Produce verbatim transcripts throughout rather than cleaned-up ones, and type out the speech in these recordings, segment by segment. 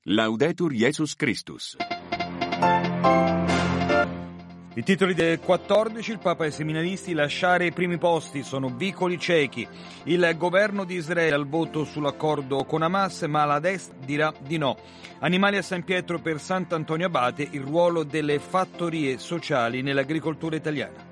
Laudetur Jesus Christus. I titoli del quattordici, il Papa e i seminaristi lasciare i primi posti, sono vicoli ciechi. Il governo di Israele al voto sull'accordo con Hamas, ma la destra dirà di no. Animali a San Pietro per Sant'Antonio Abate, il ruolo delle fattorie sociali nell'agricoltura italiana.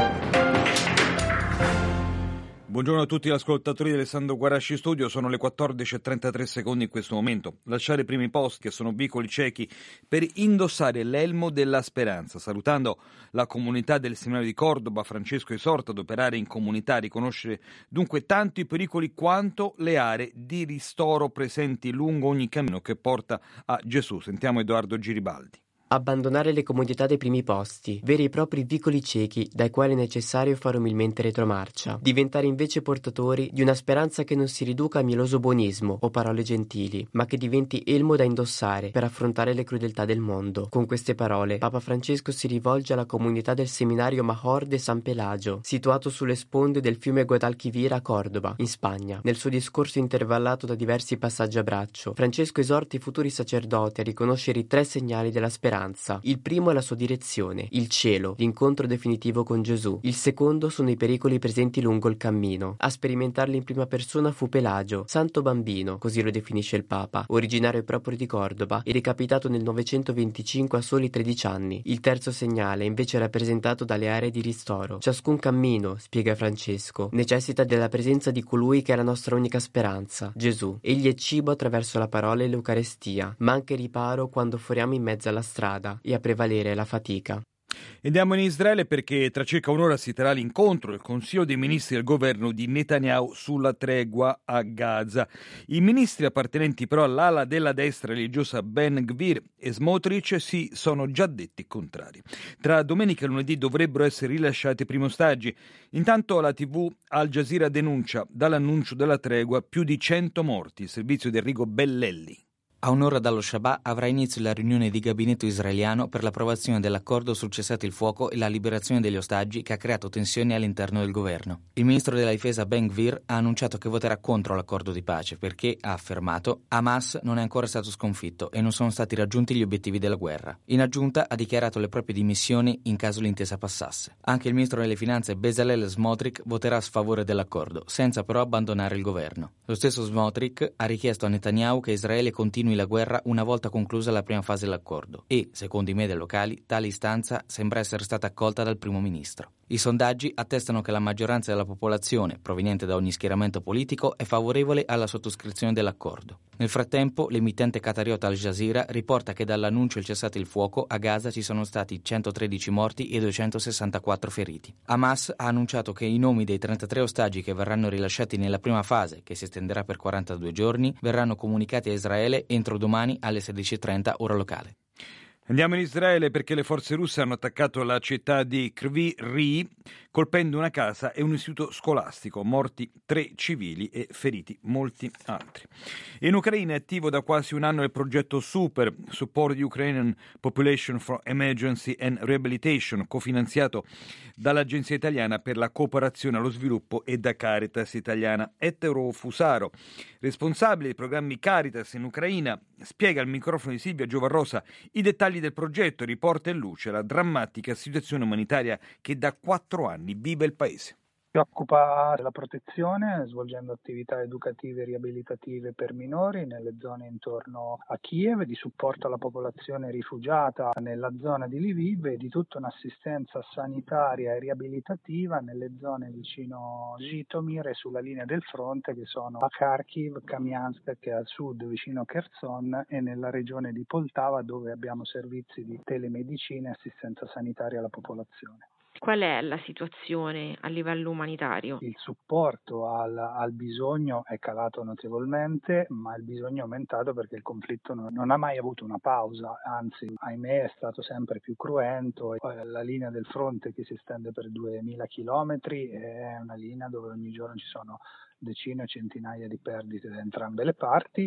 Buongiorno a tutti gli ascoltatori di Alessandro Guarasci Studio, sono le quattordici e trentatré secondi in questo momento. Lasciare i primi posti, che sono vicoli ciechi, per indossare l'elmo della speranza. Salutando la comunità del seminario di Cordoba, Francesco esorta ad operare in comunità, a riconoscere dunque tanto i pericoli quanto le aree di ristoro presenti lungo ogni cammino che porta a Gesù. Sentiamo Edoardo Giribaldi. Abbandonare le comodità dei primi posti, veri e propri vicoli ciechi dai quali è necessario fare umilmente retromarcia, diventare invece portatori di una speranza che non si riduca a mieloso buonismo o parole gentili, ma che diventi elmo da indossare per affrontare le crudeltà del mondo. Con queste parole Papa Francesco si rivolge alla comunità del seminario Major de San Pelagio, situato sulle sponde del fiume Guadalquivir a Cordoba, in Spagna. Nel suo discorso intervallato da diversi passaggi a braccio, Francesco esorta i futuri sacerdoti a riconoscere i tre segnali della speranza. Il primo è la sua direzione, il cielo, l'incontro definitivo con Gesù. Il secondo sono i pericoli presenti lungo il cammino. A sperimentarli in prima persona fu Pelagio, santo bambino, così lo definisce il Papa, originario proprio di Cordoba e recapitato nel novecentoventicinque a soli tredici anni. Il terzo segnale invece è rappresentato dalle aree di ristoro. Ciascun cammino, spiega Francesco, necessita della presenza di colui che è la nostra unica speranza, Gesù. Egli è cibo attraverso la parola e l'Eucarestia, ma anche riparo quando foriamo in mezzo alla strada e a prevalere la fatica. Andiamo in Israele perché tra circa un'ora si terrà l'incontro del Consiglio dei Ministri del governo di Netanyahu sulla tregua a Gaza. I ministri appartenenti però all'ala della destra religiosa Ben Gvir e Smotrich si sono già detti contrari. Tra domenica e lunedì dovrebbero essere rilasciati i primi ostaggi. Intanto la tivù Al Jazeera denuncia dall'annuncio della tregua più di cento morti. Il servizio di Enrico Bellelli. A un'ora dallo Shabbat avrà inizio la riunione di gabinetto israeliano per l'approvazione dell'accordo sul cessate il fuoco e la liberazione degli ostaggi che ha creato tensioni all'interno del governo. Il ministro della difesa Ben Gvir ha annunciato che voterà contro l'accordo di pace perché, ha affermato, Hamas non è ancora stato sconfitto e non sono stati raggiunti gli obiettivi della guerra. In aggiunta ha dichiarato le proprie dimissioni in caso l'intesa passasse. Anche il ministro delle finanze Bezalel Smotrich voterà a sfavore dell'accordo, senza però abbandonare il governo. Lo stesso Smotrich ha richiesto a Netanyahu che Israele continui la guerra una volta conclusa la prima fase dell'accordo e, secondo i media locali, tale istanza sembra essere stata accolta dal primo ministro. I sondaggi attestano che la maggioranza della popolazione, proveniente da ogni schieramento politico, è favorevole alla sottoscrizione dell'accordo. Nel frattempo, l'emittente qatariota Al Jazeera riporta che dall'annuncio il cessate il fuoco a Gaza ci sono stati centotredici morti e duecentosessantaquattro feriti. Hamas ha annunciato che i nomi dei trentatré ostaggi che verranno rilasciati nella prima fase, che si estenderà per quarantadue giorni, verranno comunicati a Israele entro domani alle sedici e trenta ora locale. Andiamo in Israele perché le forze russe hanno attaccato la città di Kryvyi Rih, colpendo una casa e un istituto scolastico, morti tre civili e feriti molti altri. In Ucraina è attivo da quasi un anno il progetto SUPER, Support Ukrainian Population for Emergency and Rehabilitation, cofinanziato dall'Agenzia Italiana per la Cooperazione allo Sviluppo e da Caritas Italiana. Ettore Fusaro, responsabile dei programmi Caritas in Ucraina, spiega al microfono di Silvia Giovarrosa i dettagli del progetto e riporta in luce la drammatica situazione umanitaria che da quattro anni vive il paese. Si occupa della protezione, svolgendo attività educative e riabilitative per minori nelle zone intorno a Kiev, di supporto alla popolazione rifugiata nella zona di Lviv e di tutta un'assistenza sanitaria e riabilitativa nelle zone vicino Zhytomyr e sulla linea del fronte che sono a Kharkiv, Kamiansk che è al sud vicino Kherson e nella regione di Poltava dove abbiamo servizi di telemedicina e assistenza sanitaria alla popolazione. Qual è la situazione a livello umanitario? Il supporto al, al bisogno è calato notevolmente, ma il bisogno è aumentato perché il conflitto non, non ha mai avuto una pausa, anzi, ahimè, è stato sempre più cruento. La linea del fronte che si estende per duemila chilometri è una linea dove ogni giorno ci sono decine o centinaia di perdite da entrambe le parti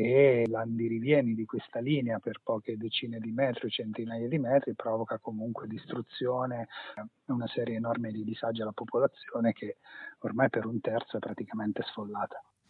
e l'andirivieni di questa linea per poche decine di metri o centinaia di metri provoca comunque distruzione, una serie enorme di disagi alla popolazione che ormai per un terzo è praticamente sfollata.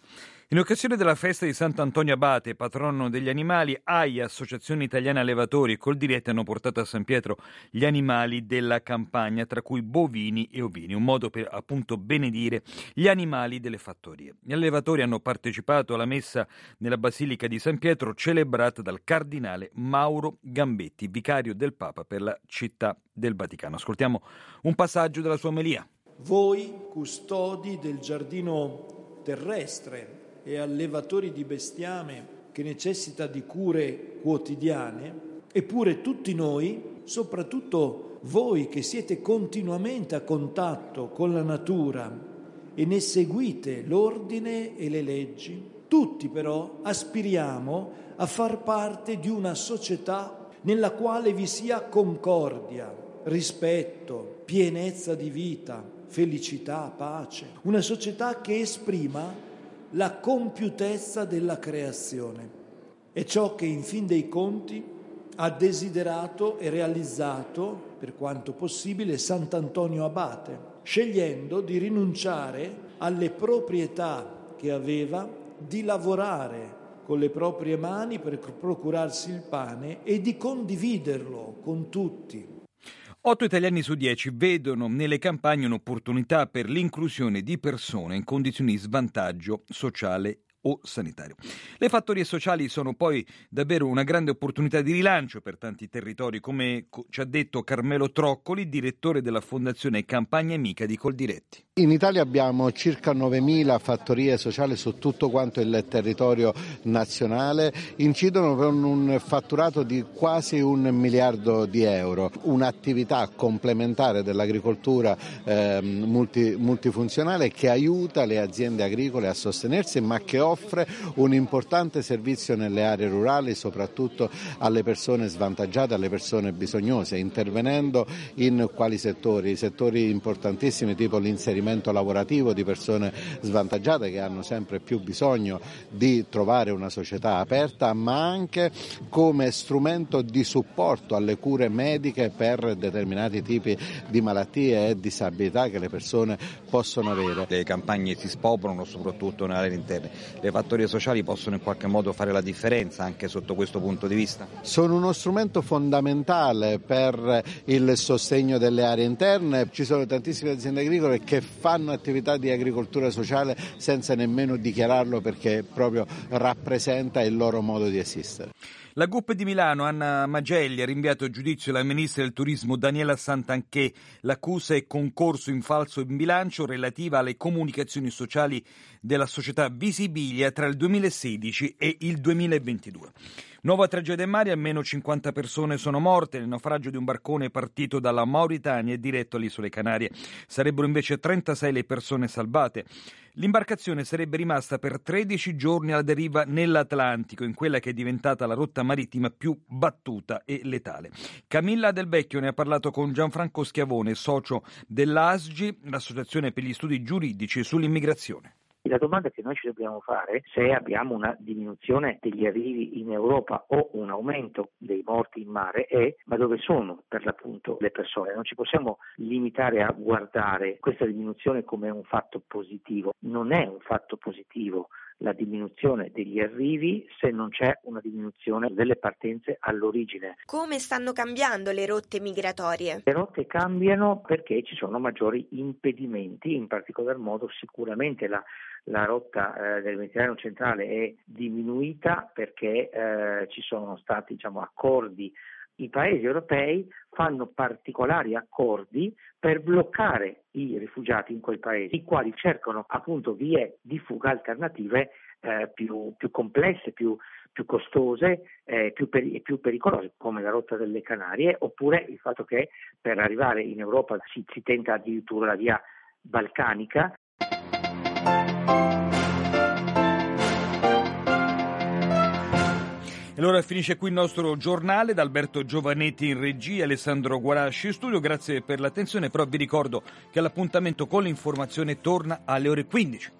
In occasione della festa di Sant'Antonio Abate, patrono degli animali, A I A, Associazione Italiana Allevatori e Coldiretti hanno portato a San Pietro gli animali della campagna, tra cui bovini e ovini, un modo per appunto benedire gli animali delle fattorie. Gli allevatori hanno partecipato alla messa nella Basilica di San Pietro, celebrata dal cardinale Mauro Gambetti, vicario del Papa per la città del Vaticano. Ascoltiamo un passaggio della sua omelia. Voi, custodi del giardino terrestre e allevatori di bestiame che necessita di cure quotidiane, eppure tutti noi, soprattutto voi che siete continuamente a contatto con la natura e ne seguite l'ordine e le leggi, tutti però aspiriamo a far parte di una società nella quale vi sia concordia, rispetto, pienezza di vita, felicità, pace, una società che esprima la compiutezza della creazione. È ciò che in fin dei conti ha desiderato e realizzato, per quanto possibile, Sant'Antonio Abate, scegliendo di rinunciare alle proprietà che aveva, di lavorare con le proprie mani per procurarsi il pane e di condividerlo con tutti. Otto italiani su dieci vedono nelle campagne un'opportunità per l'inclusione di persone in condizioni di svantaggio sociale o sanitario. Le fattorie sociali sono poi davvero una grande opportunità di rilancio per tanti territori, come ci ha detto Carmelo Troccoli, direttore della Fondazione Campagna Amica di Coldiretti. In Italia abbiamo circa novemila fattorie sociali su tutto quanto il territorio nazionale, incidono con un fatturato di quasi un miliardo di euro, un'attività complementare dell'agricoltura eh, multi, multifunzionale che aiuta le aziende agricole a sostenersi, ma che offre un importante servizio nelle aree rurali, soprattutto alle persone svantaggiate, alle persone bisognose, intervenendo in quali settori? Settori importantissimi tipo l'inserimento lavorativo di persone svantaggiate che hanno sempre più bisogno di trovare una società aperta, ma anche come strumento di supporto alle cure mediche per determinati tipi di malattie e disabilità che le persone possono avere. Le campagne si spopolano soprattutto nelle aree interne. Le fattorie sociali possono in qualche modo fare la differenza anche sotto questo punto di vista? Sono uno strumento fondamentale per il sostegno delle aree interne. Ci sono tantissime aziende agricole che fanno attività di agricoltura sociale senza nemmeno dichiararlo, perché proprio rappresenta il loro modo di esistere. La G U P di Milano, Anna Magelli, ha rinviato a giudizio la ministra del Turismo Daniela Santanchè. L'accusa è concorso in falso in bilancio relativa alle comunicazioni sociali della società Visibilia tra il duemilasedici e il duemilaventidue. Nuova tragedia in mare, almeno cinquanta persone sono morte nel naufragio di un barcone partito dalla Mauritania e diretto alle isole Canarie. Sarebbero invece trentasei le persone salvate. L'imbarcazione sarebbe rimasta per tredici giorni alla deriva nell'Atlantico, in quella che è diventata la rotta marittima più battuta e letale. Camilla Del Vecchio ne ha parlato con Gianfranco Schiavone, socio dell'A S G, l'Associazione per gli Studi Giuridici sull'Immigrazione. La domanda che noi ci dobbiamo fare, se abbiamo una diminuzione degli arrivi in Europa o un aumento dei morti in mare, è ma dove sono per l'appunto le persone? Non ci possiamo limitare a guardare questa diminuzione come un fatto positivo. Non è un fatto positivo la diminuzione degli arrivi se non c'è una diminuzione delle partenze all'origine. Come stanno cambiando le rotte migratorie? Le rotte cambiano perché ci sono maggiori impedimenti, in particolar modo sicuramente la La rotta eh, del Mediterraneo centrale è diminuita perché eh, ci sono stati diciamo, accordi. I paesi europei fanno particolari accordi per bloccare i rifugiati in quei paesi, i quali cercano appunto vie di fuga alternative eh, più, più complesse, più, più costose eh, più peri- e più pericolose, come la rotta delle Canarie, oppure il fatto che per arrivare in Europa si, si tenta addirittura la via balcanica. E allora finisce qui il nostro giornale. Da Alberto Giovanetti in regia, Alessandro Guarasci in studio. Grazie per l'attenzione, però vi ricordo che l'appuntamento con l'informazione torna alle ore quindici.